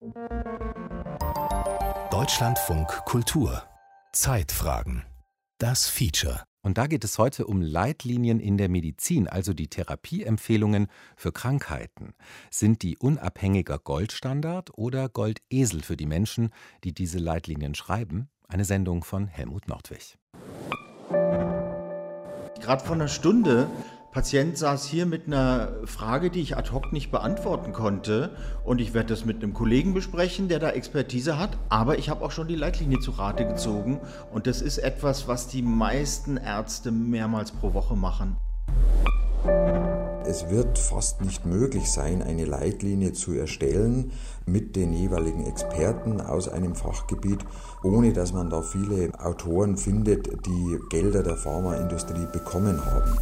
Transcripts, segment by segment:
Deutschlandfunk Kultur. Zeitfragen. Das Feature. Und da geht es heute um Leitlinien in der Medizin, also die Therapieempfehlungen für Krankheiten. Sind die unabhängiger Goldstandard oder Goldesel für die Menschen, die diese Leitlinien schreiben? Eine Sendung von Helmut Nordwig. Gerade vor einer Stunde, Patient saß hier mit einer Frage, die ich ad hoc nicht beantworten konnte. Und ich werde das mit einem Kollegen besprechen, der da Expertise hat. Aber ich habe auch schon die Leitlinie zu Rate gezogen. Und das ist etwas, was die meisten Ärzte mehrmals pro Woche machen. Es wird fast nicht möglich sein, eine Leitlinie zu erstellen mit den jeweiligen Experten aus einem Fachgebiet, ohne dass man da viele Autoren findet, die Gelder der Pharmaindustrie bekommen haben.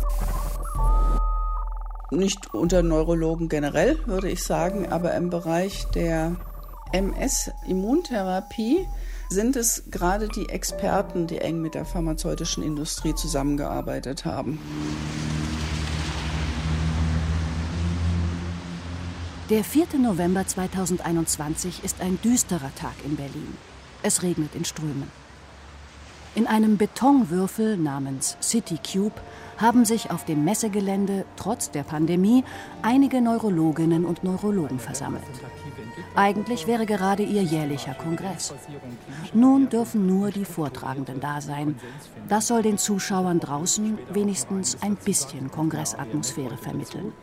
Nicht unter Neurologen generell, würde ich sagen, aber im Bereich der MS-Immuntherapie sind es gerade die Experten, die eng mit der pharmazeutischen Industrie zusammengearbeitet haben. Der 4. November 2021 ist ein düsterer Tag in Berlin. Es regnet in Strömen. In einem Betonwürfel namens City Cube haben sich auf dem Messegelände trotz der Pandemie einige Neurologinnen und Neurologen versammelt. Eigentlich wäre gerade ihr jährlicher Kongress. Nun dürfen nur die Vortragenden da sein. Das soll den Zuschauern draußen wenigstens ein bisschen Kongressatmosphäre vermitteln.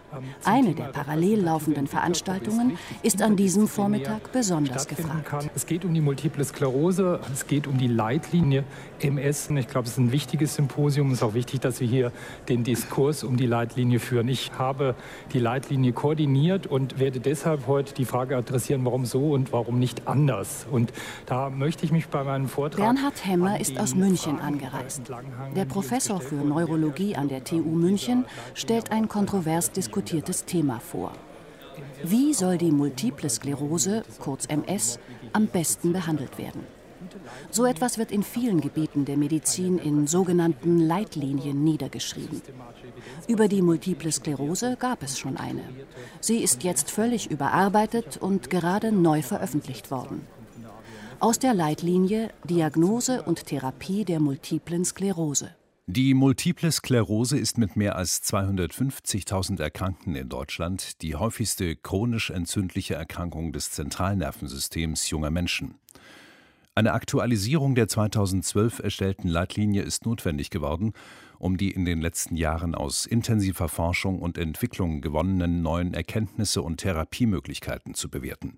Eine der parallel laufenden Veranstaltungen ist an diesem Vormittag besonders gefragt. Es geht um die Multiple Sklerose, es geht um die Leitlinie MS. Ich glaube, es ist ein wichtiges Symposium. Es ist auch wichtig, dass wir hier den Diskurs um die Leitlinie führen. Ich habe die Leitlinie koordiniert und werde deshalb heute die Frage adressieren, warum so und warum nicht anders. Und da möchte ich mich bei meinem Vortrag... Bernhard Hemmer ist aus München angereist. Der Professor für Neurologie an der TU München stellt ein kontrovers diskutiertes Thema vor. Wie soll die Multiple Sklerose, kurz MS, am besten behandelt werden? So etwas wird in vielen Gebieten der Medizin in sogenannten Leitlinien niedergeschrieben. Über die Multiple Sklerose gab es schon eine. Sie ist jetzt völlig überarbeitet und gerade neu veröffentlicht worden. Aus der Leitlinie Diagnose und Therapie der multiplen Sklerose. Die Multiple Sklerose ist mit mehr als 250.000 Erkrankten in Deutschland die häufigste chronisch entzündliche Erkrankung des Zentralnervensystems junger Menschen. Eine Aktualisierung der 2012 erstellten Leitlinie ist notwendig geworden, um die in den letzten Jahren aus intensiver Forschung und Entwicklung gewonnenen neuen Erkenntnisse und Therapiemöglichkeiten zu bewerten.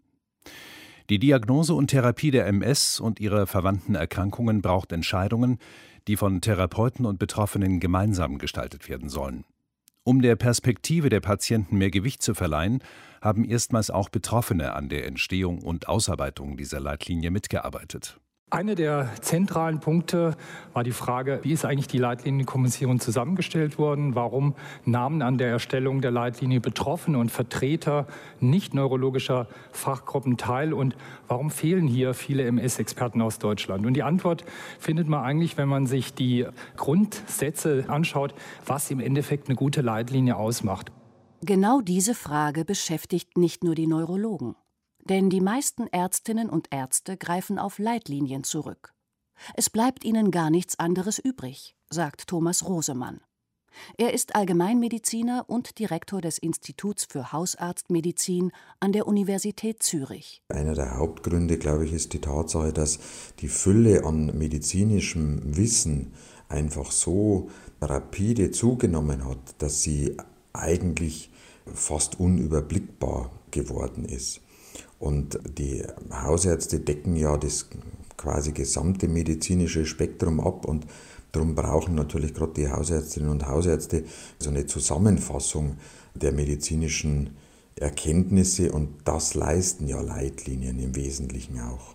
Die Diagnose und Therapie der MS und ihrer verwandten Erkrankungen braucht Entscheidungen, die von Therapeuten und Betroffenen gemeinsam gestaltet werden sollen. Um der Perspektive der Patienten mehr Gewicht zu verleihen, haben erstmals auch Betroffene an der Entstehung und Ausarbeitung dieser Leitlinie mitgearbeitet. Einer der zentralen Punkte war die Frage, wie ist eigentlich die Leitlinienkommission zusammengestellt worden? Warum nahmen an der Erstellung der Leitlinie Betroffene und Vertreter nicht neurologischer Fachgruppen teil? Und warum fehlen hier viele MS-Experten aus Deutschland? Und die Antwort findet man eigentlich, wenn man sich die Grundsätze anschaut, was im Endeffekt eine gute Leitlinie ausmacht. Genau diese Frage beschäftigt nicht nur die Neurologen. Denn die meisten Ärztinnen und Ärzte greifen auf Leitlinien zurück. Es bleibt ihnen gar nichts anderes übrig, sagt Thomas Rosemann. Er ist Allgemeinmediziner und Direktor des Instituts für Hausarztmedizin an der Universität Zürich. Einer der Hauptgründe, glaube ich, ist die Tatsache, dass die Fülle an medizinischem Wissen einfach so rapide zugenommen hat, dass sie eigentlich fast unüberblickbar geworden ist. Und die Hausärzte decken ja das quasi gesamte medizinische Spektrum ab und darum brauchen natürlich gerade die Hausärztinnen und Hausärzte so eine Zusammenfassung der medizinischen Erkenntnisse und das leisten ja Leitlinien im Wesentlichen auch.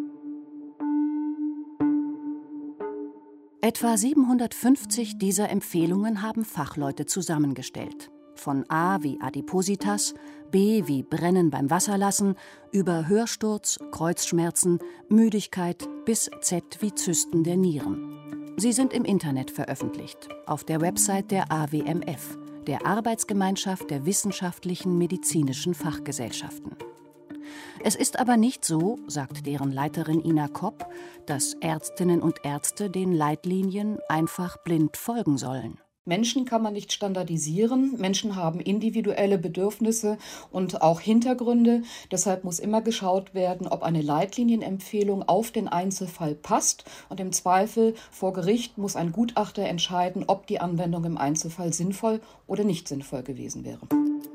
Etwa 750 dieser Empfehlungen haben Fachleute zusammengestellt. Von A wie Adipositas, B wie Brennen beim Wasserlassen, über Hörsturz, Kreuzschmerzen, Müdigkeit bis Z wie Zysten der Nieren. Sie sind im Internet veröffentlicht, auf der Website der AWMF, der Arbeitsgemeinschaft der wissenschaftlichen medizinischen Fachgesellschaften. Es ist aber nicht so, sagt deren Leiterin Ina Kopp, dass Ärztinnen und Ärzte den Leitlinien einfach blind folgen sollen. Menschen kann man nicht standardisieren. Menschen haben individuelle Bedürfnisse und auch Hintergründe. Deshalb muss immer geschaut werden, ob eine Leitlinienempfehlung auf den Einzelfall passt. Und im Zweifel vor Gericht muss ein Gutachter entscheiden, ob die Anwendung im Einzelfall sinnvoll oder nicht sinnvoll gewesen wäre.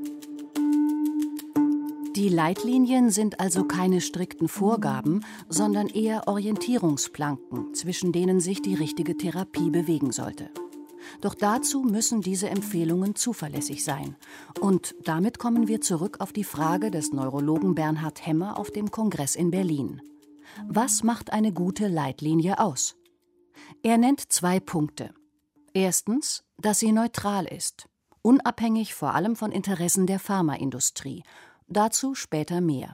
Die Leitlinien sind also keine strikten Vorgaben, sondern eher Orientierungsplanken, zwischen denen sich die richtige Therapie bewegen sollte. Doch dazu müssen diese Empfehlungen zuverlässig sein. Und damit kommen wir zurück auf die Frage des Neurologen Bernhard Hemmer auf dem Kongress in Berlin. Was macht eine gute Leitlinie aus? Er nennt 2 Punkte. Erstens, dass sie neutral ist, unabhängig vor allem von Interessen der Pharmaindustrie. Dazu später mehr.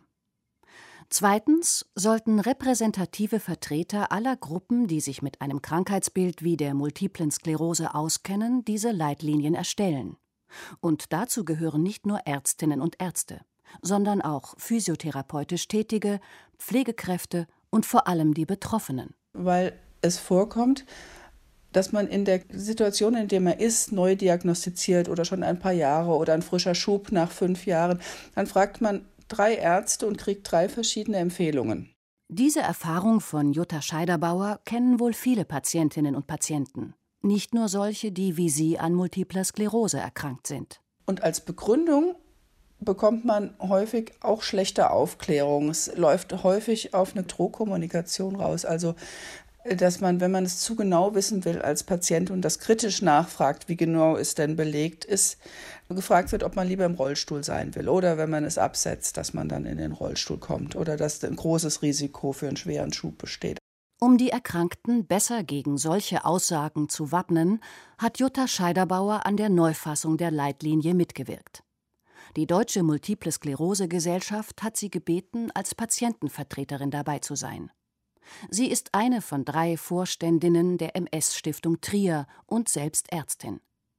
Zweitens sollten repräsentative Vertreter aller Gruppen, die sich mit einem Krankheitsbild wie der multiplen Sklerose auskennen, diese Leitlinien erstellen. Und dazu gehören nicht nur Ärztinnen und Ärzte, sondern auch physiotherapeutisch Tätige, Pflegekräfte und vor allem die Betroffenen. Weil es vorkommt, dass man in der Situation, in der man ist, neu diagnostiziert oder schon ein paar Jahre oder ein frischer Schub nach 5 Jahren, dann fragt man 3 Ärzte und kriegt 3 verschiedene Empfehlungen. Diese Erfahrung von Jutta Scheiderbauer kennen wohl viele Patientinnen und Patienten. Nicht nur solche, die wie sie an multipler Sklerose erkrankt sind. Und als Begründung bekommt man häufig auch schlechte Aufklärung. Es läuft häufig auf eine Drohkommunikation raus. Also, dass man, wenn man es zu genau wissen will als Patient und das kritisch nachfragt, wie genau es denn belegt ist, gefragt wird, ob man lieber im Rollstuhl sein will oder wenn man es absetzt, dass man dann in den Rollstuhl kommt oder dass ein großes Risiko für einen schweren Schub besteht. Um die Erkrankten besser gegen solche Aussagen zu wappnen, hat Jutta Scheiderbauer an der Neufassung der Leitlinie mitgewirkt. Die Deutsche Multiple Sklerose Gesellschaft hat sie gebeten, als Patientenvertreterin dabei zu sein. Sie ist eine von 3 Vorständinnen der MS-Stiftung Trier und selbst Ärztin.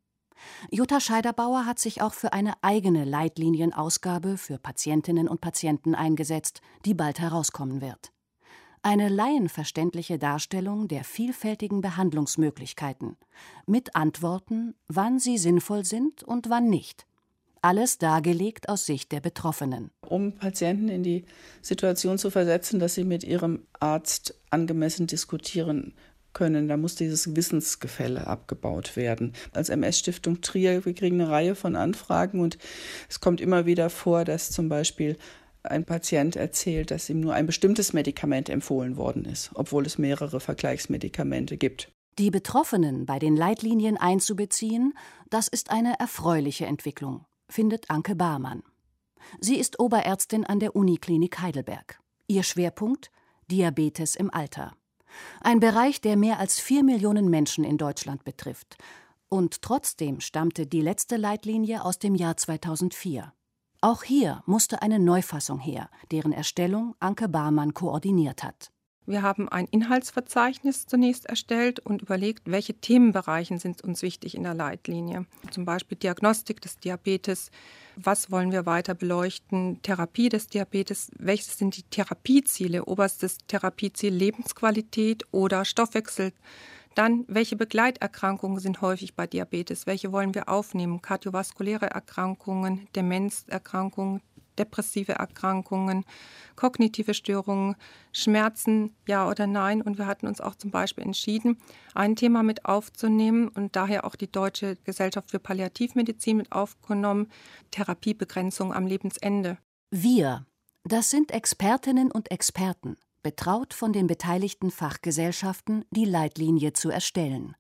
Jutta Scheiderbauer hat sich auch für eine eigene Leitlinienausgabe für Patientinnen und Patienten eingesetzt, die bald herauskommen wird. Eine laienverständliche Darstellung der vielfältigen Behandlungsmöglichkeiten, mit Antworten, wann sie sinnvoll sind und wann nicht. Alles dargelegt aus Sicht der Betroffenen. Um Patienten in die Situation zu versetzen, dass sie mit ihrem Arzt angemessen diskutieren können, da muss dieses Wissensgefälle abgebaut werden. Als MS-Stiftung Trier, wir kriegen eine Reihe von Anfragen und es kommt immer wieder vor, dass zum Beispiel ein Patient erzählt, dass ihm nur ein bestimmtes Medikament empfohlen worden ist, obwohl es mehrere Vergleichsmedikamente gibt. Die Betroffenen bei den Leitlinien einzubeziehen, das ist eine erfreuliche Entwicklung, findet Anke Barmann. Sie ist Oberärztin an der Uniklinik Heidelberg. Ihr Schwerpunkt: Diabetes im Alter. Ein Bereich, der mehr als 4 Millionen Menschen in Deutschland betrifft. Und trotzdem stammte die letzte Leitlinie aus dem Jahr 2004. Auch hier musste eine Neufassung her, deren Erstellung Anke Barmann koordiniert hat. Wir haben ein Inhaltsverzeichnis zunächst erstellt und überlegt, welche Themenbereiche sind uns wichtig in der Leitlinie. Zum Beispiel Diagnostik des Diabetes, was wollen wir weiter beleuchten, Therapie des Diabetes, welche sind die Therapieziele, oberstes Therapieziel Lebensqualität oder Stoffwechsel. Dann, welche Begleiterkrankungen sind häufig bei Diabetes, welche wollen wir aufnehmen, kardiovaskuläre Erkrankungen, Demenzerkrankungen, depressive Erkrankungen, kognitive Störungen, Schmerzen, ja oder nein. Und wir hatten uns auch zum Beispiel entschieden, ein Thema mit aufzunehmen und daher auch die Deutsche Gesellschaft für Palliativmedizin mit aufgenommen, Therapiebegrenzung am Lebensende. Wir, das sind Expertinnen und Experten, betraut von den beteiligten Fachgesellschaften, die Leitlinie zu erstellen.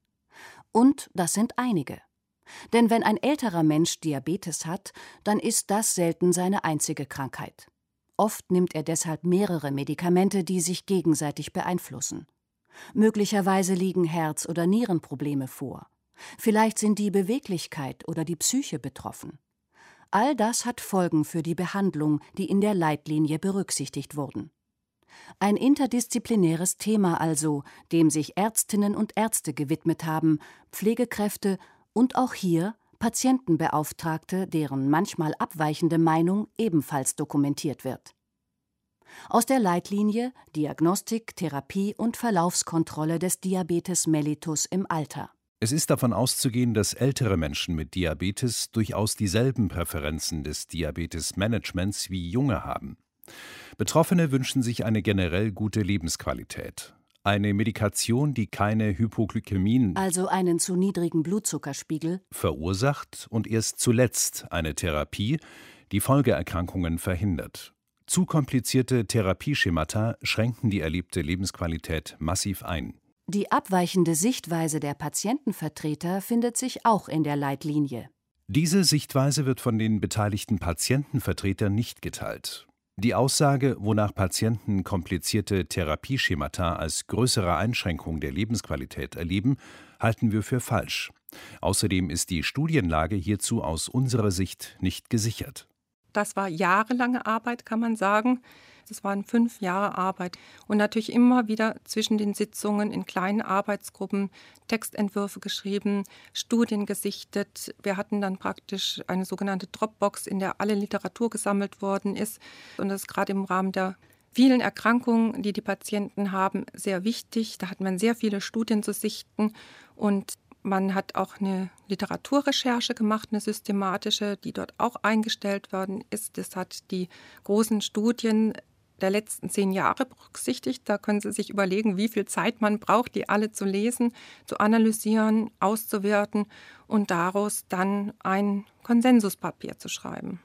Und das sind einige. Denn wenn ein älterer Mensch Diabetes hat, dann ist das selten seine einzige Krankheit. Oft nimmt er deshalb mehrere Medikamente, die sich gegenseitig beeinflussen. Möglicherweise liegen Herz- oder Nierenprobleme vor. Vielleicht sind die Beweglichkeit oder die Psyche betroffen. All das hat Folgen für die Behandlung, die in der Leitlinie berücksichtigt wurden. Ein interdisziplinäres Thema also, dem sich Ärztinnen und Ärzte gewidmet haben, Pflegekräfte und auch hier Patientenbeauftragte, deren manchmal abweichende Meinung ebenfalls dokumentiert wird. Aus der Leitlinie Diagnostik, Therapie und Verlaufskontrolle des Diabetes mellitus im Alter. Es ist davon auszugehen, dass ältere Menschen mit Diabetes durchaus dieselben Präferenzen des Diabetesmanagements wie junge haben. Betroffene wünschen sich eine generell gute Lebensqualität. Eine Medikation, die keine Hypoglykämien, also einen zu niedrigen Blutzuckerspiegel, verursacht und erst zuletzt eine Therapie, die Folgeerkrankungen verhindert. Zu komplizierte Therapieschemata schränken die erlebte Lebensqualität massiv ein. Die abweichende Sichtweise der Patientenvertreter findet sich auch in der Leitlinie. Diese Sichtweise wird von den beteiligten Patientenvertretern nicht geteilt. Die Aussage, wonach Patienten komplizierte Therapieschemata als größere Einschränkung der Lebensqualität erleben, halten wir für falsch. Außerdem ist die Studienlage hierzu aus unserer Sicht nicht gesichert. Das war jahrelange Arbeit, kann man sagen. Das waren 5 Jahre Arbeit und natürlich immer wieder zwischen den Sitzungen in kleinen Arbeitsgruppen Textentwürfe geschrieben, Studien gesichtet. Wir hatten dann praktisch eine sogenannte Dropbox, in der alle Literatur gesammelt worden ist. Und das ist gerade im Rahmen der vielen Erkrankungen, die die Patienten haben, sehr wichtig. Da hat man sehr viele Studien zu sichten und man hat auch eine Literaturrecherche gemacht, eine systematische, die dort auch eingestellt worden ist. Das hat die großen Studien der letzten 10 Jahre berücksichtigt. Da können Sie sich überlegen, wie viel Zeit man braucht, die alle zu lesen, zu analysieren, auszuwerten und daraus dann ein Konsensuspapier zu schreiben.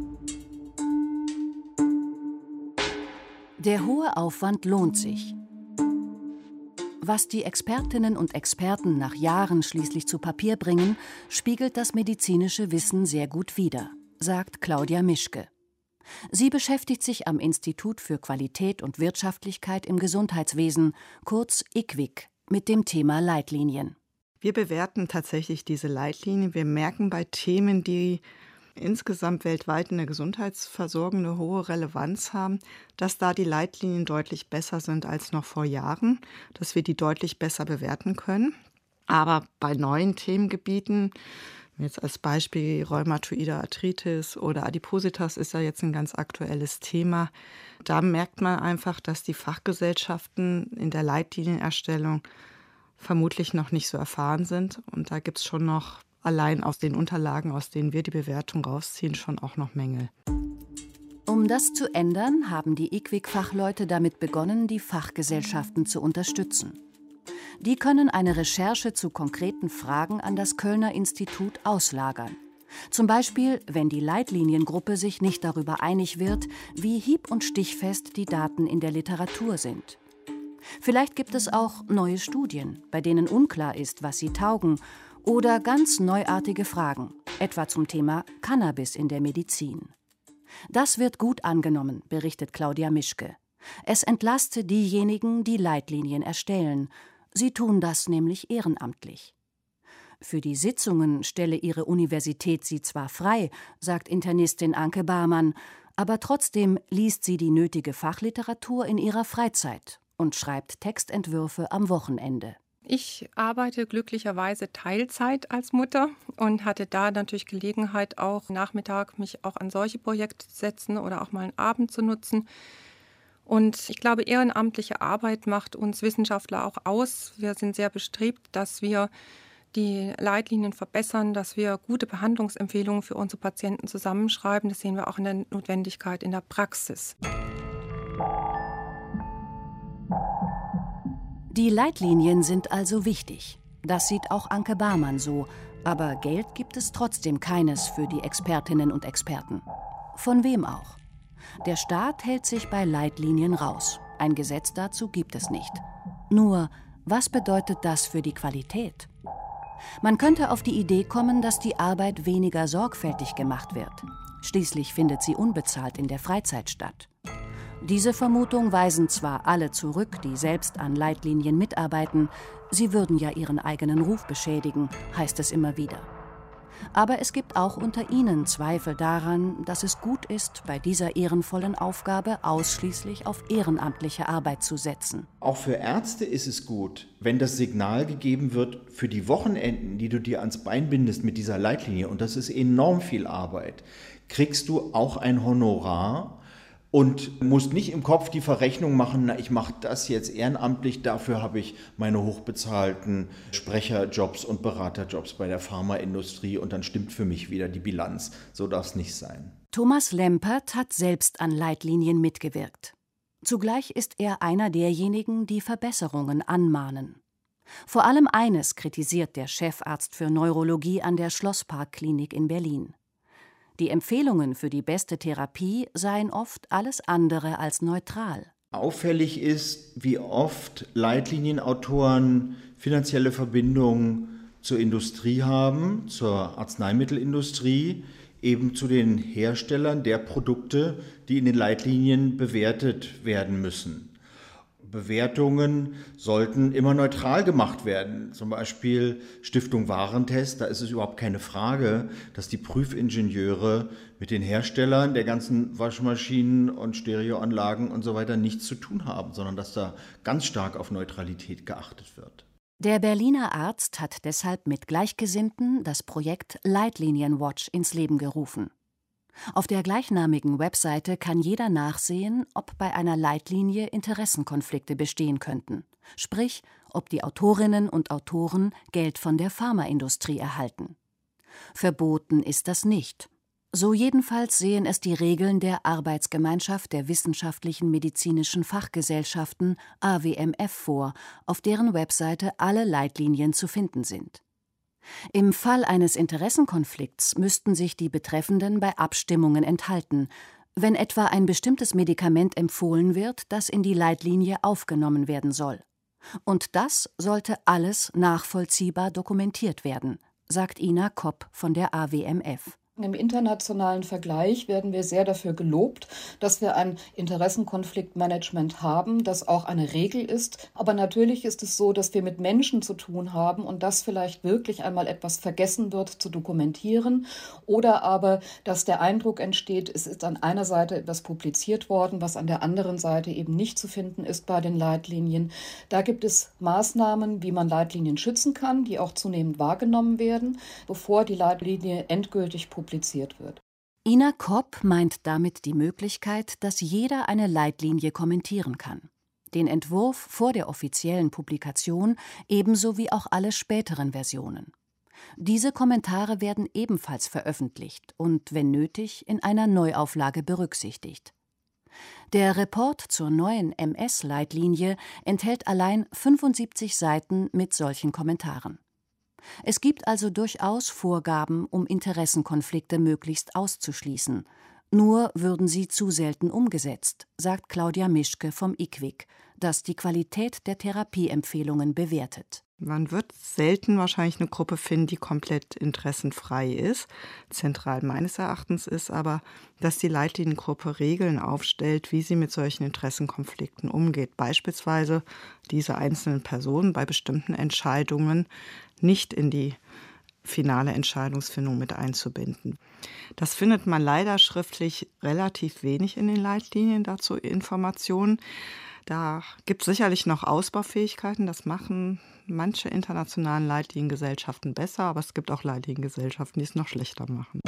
Der hohe Aufwand lohnt sich. Was die Expertinnen und Experten nach Jahren schließlich zu Papier bringen, spiegelt das medizinische Wissen sehr gut wider, sagt Claudia Mischke. Sie beschäftigt sich am Institut für Qualität und Wirtschaftlichkeit im Gesundheitswesen, kurz IQWiG, mit dem Thema Leitlinien. Wir bewerten tatsächlich diese Leitlinien. Wir merken bei Themen, die insgesamt weltweit in der Gesundheitsversorgung eine hohe Relevanz haben, dass da die Leitlinien deutlich besser sind als noch vor Jahren, dass wir die deutlich besser bewerten können. Aber bei neuen Themengebieten, jetzt als Beispiel Rheumatoide Arthritis oder Adipositas ist ja jetzt ein ganz aktuelles Thema. Da merkt man einfach, dass die Fachgesellschaften in der Leitlinienerstellung vermutlich noch nicht so erfahren sind. Und da gibt es schon noch, allein aus den Unterlagen, aus denen wir die Bewertung rausziehen, schon auch noch Mängel. Um das zu ändern, haben die IQWiG-Fachleute damit begonnen, die Fachgesellschaften zu unterstützen. Die können eine Recherche zu konkreten Fragen an das Kölner Institut auslagern. Zum Beispiel, wenn die Leitliniengruppe sich nicht darüber einig wird, wie hieb- und stichfest die Daten in der Literatur sind. Vielleicht gibt es auch neue Studien, bei denen unklar ist, was sie taugen, oder ganz neuartige Fragen, etwa zum Thema Cannabis in der Medizin. Das wird gut angenommen, berichtet Claudia Mischke. Es entlaste diejenigen, die Leitlinien erstellen. Sie tun das nämlich ehrenamtlich. Für die Sitzungen stelle ihre Universität sie zwar frei, sagt Internistin Anke Barmann, aber trotzdem liest sie die nötige Fachliteratur in ihrer Freizeit und schreibt Textentwürfe am Wochenende. Ich arbeite glücklicherweise Teilzeit als Mutter und hatte da natürlich Gelegenheit, auch Nachmittag mich auch an solche Projekte zu setzen oder auch mal einen Abend zu nutzen. Und ich glaube, ehrenamtliche Arbeit macht uns Wissenschaftler auch aus. Wir sind sehr bestrebt, dass wir die Leitlinien verbessern, dass wir gute Behandlungsempfehlungen für unsere Patienten zusammenschreiben. Das sehen wir auch in der Notwendigkeit in der Praxis. Die Leitlinien sind also wichtig. Das sieht auch Anke Barmann so. Aber Geld gibt es trotzdem keines für die Expertinnen und Experten. Von wem auch? Der Staat hält sich bei Leitlinien raus. Ein Gesetz dazu gibt es nicht. Nur, was bedeutet das für die Qualität? Man könnte auf die Idee kommen, dass die Arbeit weniger sorgfältig gemacht wird. Schließlich findet sie unbezahlt in der Freizeit statt. Diese Vermutung weisen zwar alle zurück, die selbst an Leitlinien mitarbeiten, sie würden ja ihren eigenen Ruf beschädigen, heißt es immer wieder. Aber es gibt auch unter ihnen Zweifel daran, dass es gut ist, bei dieser ehrenvollen Aufgabe ausschließlich auf ehrenamtliche Arbeit zu setzen. Auch für Ärzte ist es gut, wenn das Signal gegeben wird, für die Wochenenden, die du dir ans Bein bindest mit dieser Leitlinie, und das ist enorm viel Arbeit, kriegst du auch ein Honorar, und musst nicht im Kopf die Verrechnung machen, na, ich mache das jetzt ehrenamtlich, dafür habe ich meine hochbezahlten Sprecherjobs und Beraterjobs bei der Pharmaindustrie und dann stimmt für mich wieder die Bilanz. So darf es nicht sein. Thomas Lempert hat selbst an Leitlinien mitgewirkt. Zugleich ist er einer derjenigen, die Verbesserungen anmahnen. Vor allem eines kritisiert der Chefarzt für Neurologie an der Schlossparkklinik in Berlin: Die Empfehlungen für die beste Therapie seien oft alles andere als neutral. Auffällig ist, wie oft Leitlinienautoren finanzielle Verbindungen zur Industrie haben, zur Arzneimittelindustrie, eben zu den Herstellern der Produkte, die in den Leitlinien bewertet werden müssen. Bewertungen sollten immer neutral gemacht werden. Zum Beispiel Stiftung Warentest, da ist es überhaupt keine Frage, dass die Prüfingenieure mit den Herstellern der ganzen Waschmaschinen und Stereoanlagen und so weiter nichts zu tun haben, sondern dass da ganz stark auf Neutralität geachtet wird. Der Berliner Arzt hat deshalb mit Gleichgesinnten das Projekt Leitlinienwatch ins Leben gerufen. Auf der gleichnamigen Webseite kann jeder nachsehen, ob bei einer Leitlinie Interessenkonflikte bestehen könnten. Sprich, ob die Autorinnen und Autoren Geld von der Pharmaindustrie erhalten. Verboten ist das nicht. So jedenfalls sehen es die Regeln der Arbeitsgemeinschaft der wissenschaftlichen medizinischen Fachgesellschaften AWMF vor, auf deren Webseite alle Leitlinien zu finden sind. Im Fall eines Interessenkonflikts müssten sich die Betreffenden bei Abstimmungen enthalten, wenn etwa ein bestimmtes Medikament empfohlen wird, das in die Leitlinie aufgenommen werden soll. Und das sollte alles nachvollziehbar dokumentiert werden, sagt Ina Kopp von der AWMF. Im internationalen Vergleich werden wir sehr dafür gelobt, dass wir ein Interessenkonfliktmanagement haben, das auch eine Regel ist. Aber natürlich ist es so, dass wir mit Menschen zu tun haben und dass vielleicht wirklich einmal etwas vergessen wird zu dokumentieren. Oder aber, dass der Eindruck entsteht, es ist an einer Seite etwas publiziert worden, was an der anderen Seite eben nicht zu finden ist bei den Leitlinien. Da gibt es Maßnahmen, wie man Leitlinien schützen kann, die auch zunehmend wahrgenommen werden, bevor die Leitlinie endgültig publiziert wird. Ina Kopp meint damit die Möglichkeit, dass jeder eine Leitlinie kommentieren kann. Den Entwurf vor der offiziellen Publikation ebenso wie auch alle späteren Versionen. Diese Kommentare werden ebenfalls veröffentlicht und, wenn nötig, in einer Neuauflage berücksichtigt. Der Report zur neuen MS-Leitlinie enthält allein 75 Seiten mit solchen Kommentaren. Es gibt also durchaus Vorgaben, um Interessenkonflikte möglichst auszuschließen. Nur würden sie zu selten umgesetzt, sagt Claudia Mischke vom IQWiC, das die Qualität der Therapieempfehlungen bewertet. Man wird selten wahrscheinlich eine Gruppe finden, die komplett interessenfrei ist. Zentral meines Erachtens ist aber, dass die Leitliniengruppe Regeln aufstellt, wie sie mit solchen Interessenkonflikten umgeht. Beispielsweise diese einzelnen Personen bei bestimmten Entscheidungen nicht in die finale Entscheidungsfindung mit einzubinden. Das findet man leider schriftlich relativ wenig in den Leitlinien, dazu Informationen. Da gibt es sicherlich noch Ausbaufähigkeiten, das machen manche internationalen Leitliniengesellschaften besser, aber es gibt auch Leitliniengesellschaften, die es noch schlechter machen.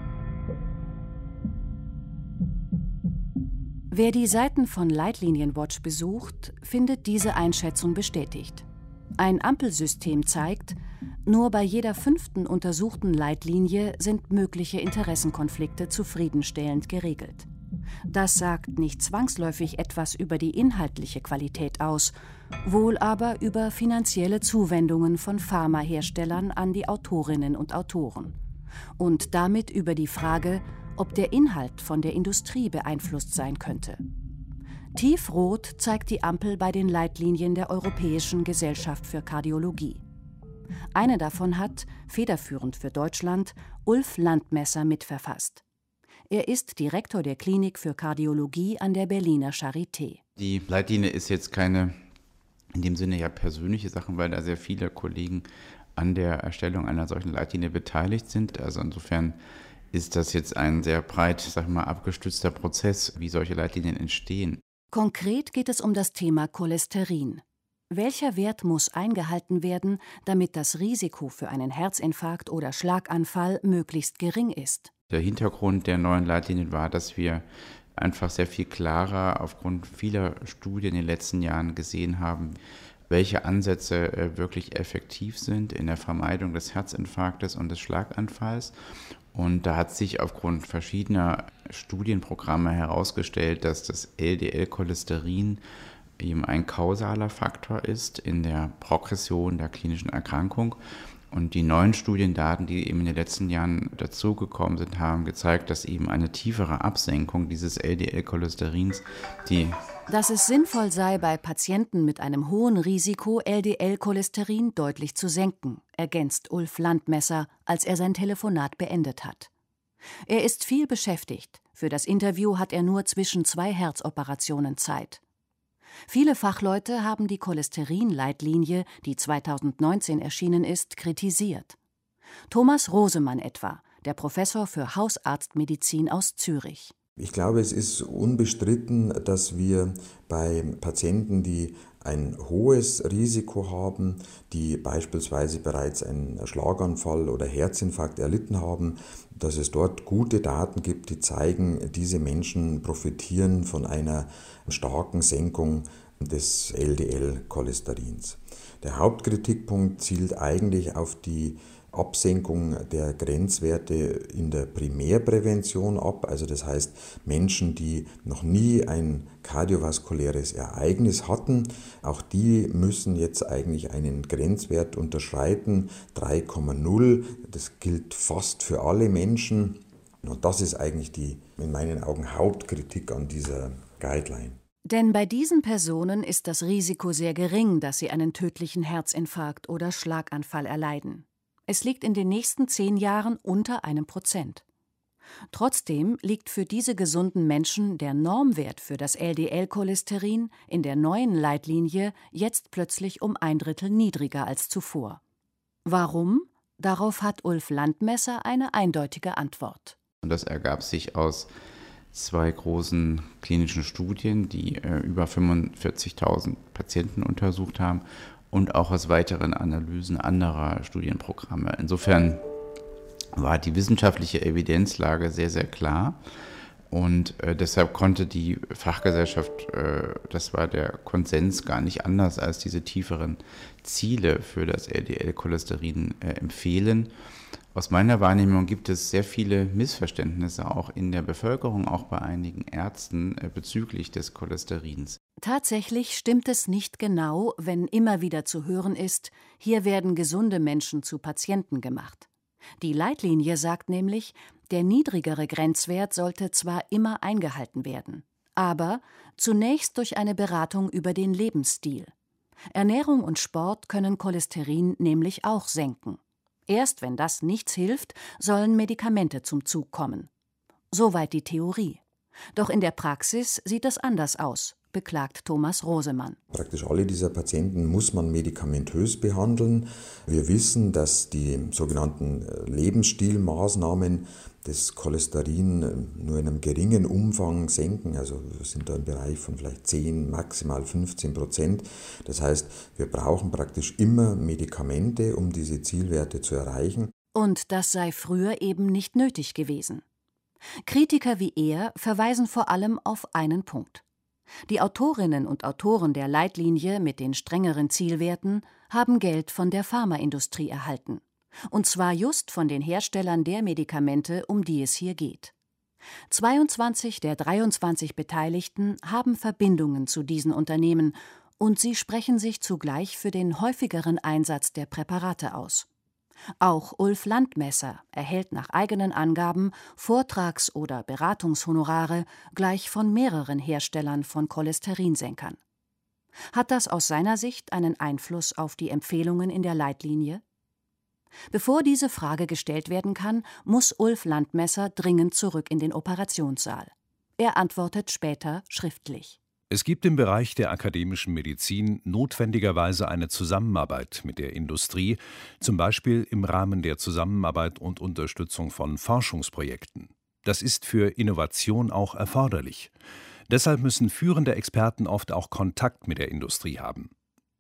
Wer die Seiten von Leitlinienwatch besucht, findet diese Einschätzung bestätigt. Ein Ampelsystem zeigt, nur bei jeder 5. untersuchten Leitlinie sind mögliche Interessenkonflikte zufriedenstellend geregelt. Das sagt nicht zwangsläufig etwas über die inhaltliche Qualität aus, wohl aber über finanzielle Zuwendungen von Pharmaherstellern an die Autorinnen und Autoren. Und damit über die Frage, ob der Inhalt von der Industrie beeinflusst sein könnte. Tiefrot zeigt die Ampel bei den Leitlinien der Europäischen Gesellschaft für Kardiologie. Eine davon hat, federführend für Deutschland, Ulf Landmesser mitverfasst. Er ist Direktor der Klinik für Kardiologie an der Berliner Charité. Die Leitlinie ist jetzt keine, in dem Sinne ja persönliche Sache, weil da sehr viele Kollegen an der Erstellung einer solchen Leitlinie beteiligt sind. Also insofern ist das jetzt ein sehr breit, abgestützter Prozess, wie solche Leitlinien entstehen. Konkret geht es um das Thema Cholesterin. Welcher Wert muss eingehalten werden, damit das Risiko für einen Herzinfarkt oder Schlaganfall möglichst gering ist? Der Hintergrund der neuen Leitlinien war, dass wir einfach sehr viel klarer aufgrund vieler Studien in den letzten Jahren gesehen haben, welche Ansätze wirklich effektiv sind in der Vermeidung des Herzinfarktes und des Schlaganfalls. Und da hat sich aufgrund verschiedener Studienprogramme herausgestellt, dass das LDL-Cholesterin eben ein kausaler Faktor ist in der Progression der klinischen Erkrankung. Und die neuen Studiendaten, die eben in den letzten Jahren dazugekommen sind, haben gezeigt, dass eben eine tiefere Absenkung dieses LDL-Cholesterins, dass es sinnvoll sei, bei Patienten mit einem hohen Risiko LDL-Cholesterin deutlich zu senken, ergänzt Ulf Landmesser, als er sein Telefonat beendet hat. Er ist viel beschäftigt. Für das Interview hat er nur zwischen 2 Herzoperationen Zeit. Viele Fachleute haben die Cholesterin-Leitlinie, die 2019 erschienen ist, kritisiert. Thomas Rosemann etwa, der Professor für Hausarztmedizin aus Zürich. Ich glaube, es ist unbestritten, dass wir bei Patienten, die ein hohes Risiko haben, die beispielsweise bereits einen Schlaganfall oder Herzinfarkt erlitten haben, dass es dort gute Daten gibt, die zeigen, diese Menschen profitieren von einer starken Senkung des LDL-Cholesterins. Der Hauptkritikpunkt zielt eigentlich auf die Absenkung der Grenzwerte in der Primärprävention ab, also das heißt Menschen, die noch nie ein kardiovaskuläres Ereignis hatten, auch die müssen jetzt eigentlich einen Grenzwert unterschreiten, 3,0, das gilt fast für alle Menschen und das ist eigentlich die, in meinen Augen, Hauptkritik an dieser Guideline. Denn bei diesen Personen ist das Risiko sehr gering, dass sie einen tödlichen Herzinfarkt oder Schlaganfall erleiden. Es liegt in den nächsten 10 Jahren unter 1%. Trotzdem liegt für diese gesunden Menschen der Normwert für das LDL-Cholesterin in der neuen Leitlinie jetzt plötzlich um 1/3 niedriger als zuvor. Warum? Darauf hat Ulf Landmesser eine eindeutige Antwort. Und das ergab sich aus 2 großen klinischen Studien, die über 45.000 Patienten untersucht haben und auch aus weiteren Analysen anderer Studienprogramme. Insofern war die wissenschaftliche Evidenzlage sehr, sehr klar und deshalb konnte die Fachgesellschaft, das war der Konsens, gar nicht anders als diese tieferen Ziele für das LDL-Cholesterin empfehlen. Aus meiner Wahrnehmung gibt es sehr viele Missverständnisse auch in der Bevölkerung, auch bei einigen Ärzten bezüglich des Cholesterins. Tatsächlich stimmt es nicht genau, wenn immer wieder zu hören ist, hier werden gesunde Menschen zu Patienten gemacht. Die Leitlinie sagt nämlich, der niedrigere Grenzwert sollte zwar immer eingehalten werden, aber zunächst durch eine Beratung über den Lebensstil. Ernährung und Sport können Cholesterin nämlich auch senken. Erst wenn das nichts hilft, sollen Medikamente zum Zug kommen. Soweit die Theorie. Doch in der Praxis sieht es anders aus, beklagt Thomas Rosemann. Praktisch alle dieser Patienten muss man medikamentös behandeln. Wir wissen, dass die sogenannten Lebensstilmaßnahmen das Cholesterin nur in einem geringen Umfang senken. Also wir sind da im Bereich von vielleicht 10, maximal 15%. Das heißt, wir brauchen praktisch immer Medikamente, um diese Zielwerte zu erreichen. Und das sei früher eben nicht nötig gewesen. Kritiker wie er verweisen vor allem auf einen Punkt. Die Autorinnen und Autoren der Leitlinie mit den strengeren Zielwerten haben Geld von der Pharmaindustrie erhalten. Und zwar just von den Herstellern der Medikamente, um die es hier geht. 22 der 23 Beteiligten haben Verbindungen zu diesen Unternehmen und sie sprechen sich zugleich für den häufigeren Einsatz der Präparate aus. Auch Ulf Landmesser erhält nach eigenen Angaben Vortrags- oder Beratungshonorare gleich von mehreren Herstellern von Cholesterinsenkern. Hat das aus seiner Sicht einen Einfluss auf die Empfehlungen in der Leitlinie? Bevor diese Frage gestellt werden kann, muss Ulf Landmesser dringend zurück in den Operationssaal. Er antwortet später schriftlich. Es gibt im Bereich der akademischen Medizin notwendigerweise eine Zusammenarbeit mit der Industrie, zum Beispiel im Rahmen der Zusammenarbeit und Unterstützung von Forschungsprojekten. Das ist für Innovation auch erforderlich. Deshalb müssen führende Experten oft auch Kontakt mit der Industrie haben.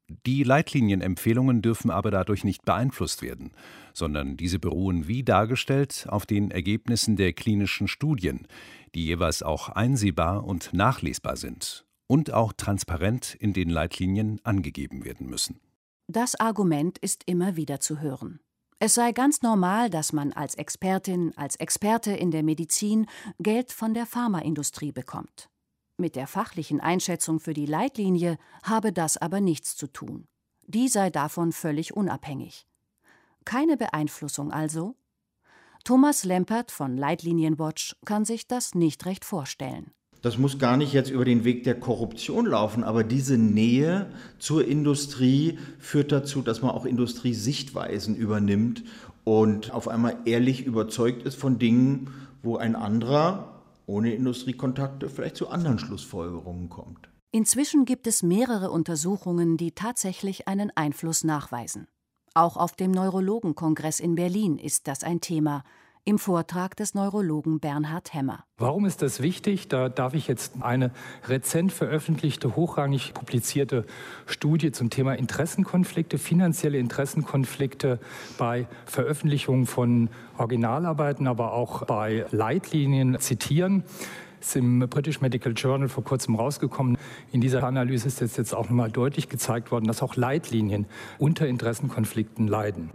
Die Leitlinienempfehlungen dürfen aber dadurch nicht beeinflusst werden, sondern diese beruhen wie dargestellt auf den Ergebnissen der klinischen Studien, die jeweils auch einsehbar und nachlesbar sind und auch transparent in den Leitlinien angegeben werden müssen. Das Argument ist immer wieder zu hören. Es sei ganz normal, dass man als Expertin, als Experte in der Medizin Geld von der Pharmaindustrie bekommt. Mit der fachlichen Einschätzung für die Leitlinie habe das aber nichts zu tun. Die sei davon völlig unabhängig. Keine Beeinflussung also? Thomas Lempert von Leitlinienwatch kann sich das nicht recht vorstellen. Das muss gar nicht jetzt über den Weg der Korruption laufen, aber diese Nähe zur Industrie führt dazu, dass man auch Industriesichtweisen übernimmt und auf einmal ehrlich überzeugt ist von Dingen, wo ein anderer ohne Industriekontakte vielleicht zu anderen Schlussfolgerungen kommt. Inzwischen gibt es mehrere Untersuchungen, die tatsächlich einen Einfluss nachweisen. Auch auf dem Neurologenkongress in Berlin ist das ein Thema, im Vortrag des Neurologen Bernhard Hemmer. Warum ist das wichtig? Da darf ich jetzt eine rezent veröffentlichte, hochrangig publizierte Studie zum Thema Interessenkonflikte, finanzielle Interessenkonflikte bei Veröffentlichungen von Originalarbeiten, aber auch bei Leitlinien zitieren. Ist im British Medical Journal vor kurzem rausgekommen. In dieser Analyse ist jetzt auch nochmal deutlich gezeigt worden, dass auch Leitlinien unter Interessenkonflikten leiden.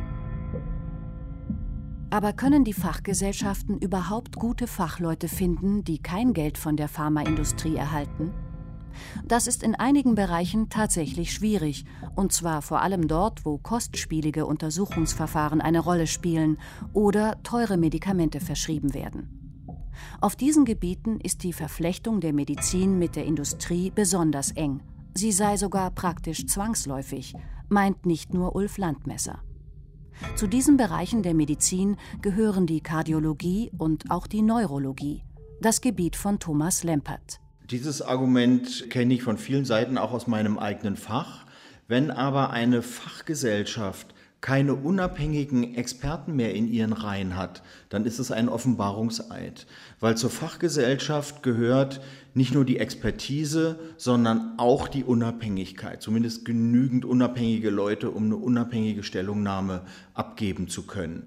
Aber können die Fachgesellschaften überhaupt gute Fachleute finden, die kein Geld von der Pharmaindustrie erhalten? Das ist in einigen Bereichen tatsächlich schwierig, und zwar vor allem dort, wo kostspielige Untersuchungsverfahren eine Rolle spielen oder teure Medikamente verschrieben werden. Auf diesen Gebieten ist die Verflechtung der Medizin mit der Industrie besonders eng. Sie sei sogar praktisch zwangsläufig, meint nicht nur Ulf Landmesser. Zu diesen Bereichen der Medizin gehören die Kardiologie und auch die Neurologie, das Gebiet von Thomas Lempert. Dieses Argument kenne ich von vielen Seiten, auch aus meinem eigenen Fach. Wenn aber eine Fachgesellschaft keine unabhängigen Experten mehr in ihren Reihen hat, dann ist es ein Offenbarungseid. Weil zur Fachgesellschaft gehört nicht nur die Expertise, sondern auch die Unabhängigkeit. Zumindest genügend unabhängige Leute, um eine unabhängige Stellungnahme abgeben zu können.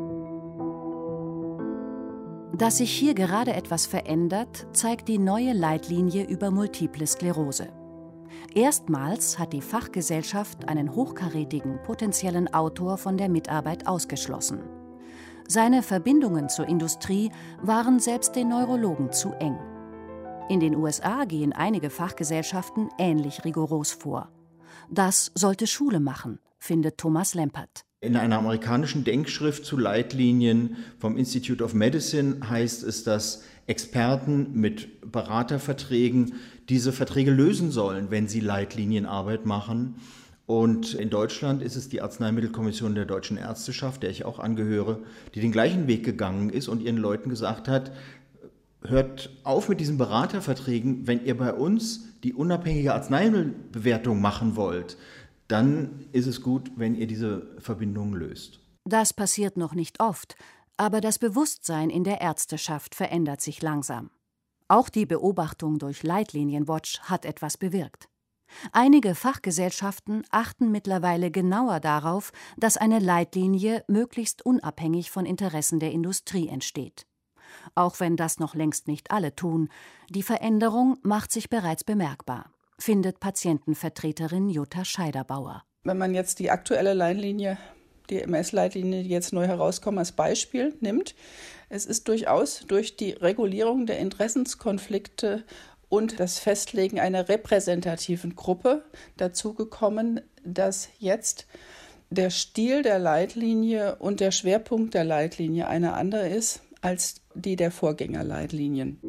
Dass sich hier gerade etwas verändert, zeigt die neue Leitlinie über Multiple Sklerose. Erstmals hat die Fachgesellschaft einen hochkarätigen potenziellen Autor von der Mitarbeit ausgeschlossen. Seine Verbindungen zur Industrie waren selbst den Neurologen zu eng. In den USA gehen einige Fachgesellschaften ähnlich rigoros vor. Das sollte Schule machen, findet Thomas Lempert. In einer amerikanischen Denkschrift zu Leitlinien vom Institute of Medicine heißt es, dass Experten mit Beraterverträgen diese Verträge lösen sollen, wenn sie Leitlinienarbeit machen. Und in Deutschland ist es die Arzneimittelkommission der Deutschen Ärzteschaft, der ich auch angehöre, die den gleichen Weg gegangen ist und ihren Leuten gesagt hat, hört auf mit diesen Beraterverträgen, wenn ihr bei uns die unabhängige Arzneimittelbewertung machen wollt, dann ist es gut, wenn ihr diese Verbindungen löst. Das passiert noch nicht oft, aber das Bewusstsein in der Ärzteschaft verändert sich langsam. Auch die Beobachtung durch Leitlinienwatch hat etwas bewirkt. Einige Fachgesellschaften achten mittlerweile genauer darauf, dass eine Leitlinie möglichst unabhängig von Interessen der Industrie entsteht. Auch wenn das noch längst nicht alle tun, die Veränderung macht sich bereits bemerkbar, findet Patientenvertreterin Jutta Scheiderbauer. Wenn man jetzt die aktuelle Leitlinie, die MS-Leitlinie, die jetzt neu herauskommt, als Beispiel nimmt, es ist durchaus durch die Regulierung der Interessenskonflikte und das Festlegen einer repräsentativen Gruppe dazu gekommen, dass jetzt der Stil der Leitlinie und der Schwerpunkt der Leitlinie eine andere ist als die der Vorgängerleitlinien.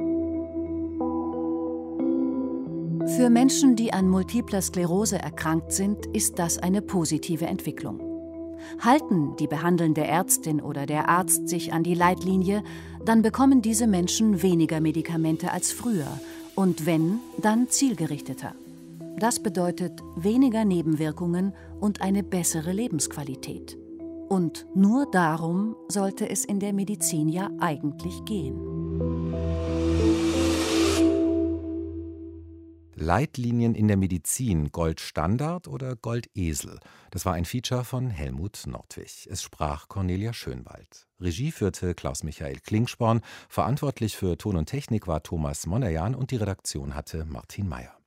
Für Menschen, die an multipler Sklerose erkrankt sind, ist das eine positive Entwicklung. Halten die behandelnde Ärztin oder der Arzt sich an die Leitlinie, dann bekommen diese Menschen weniger Medikamente als früher und wenn, dann zielgerichteter. Das bedeutet weniger Nebenwirkungen und eine bessere Lebensqualität. Und nur darum sollte es in der Medizin ja eigentlich gehen. Leitlinien in der Medizin, Goldstandard oder Goldesel? Das war ein Feature von Helmut Nordwig. Es sprach Cornelia Schönwald. Regie führte Klaus-Michael Klingsporn. Verantwortlich für Ton und Technik war Thomas Monajan und die Redaktion hatte Martin Mayer.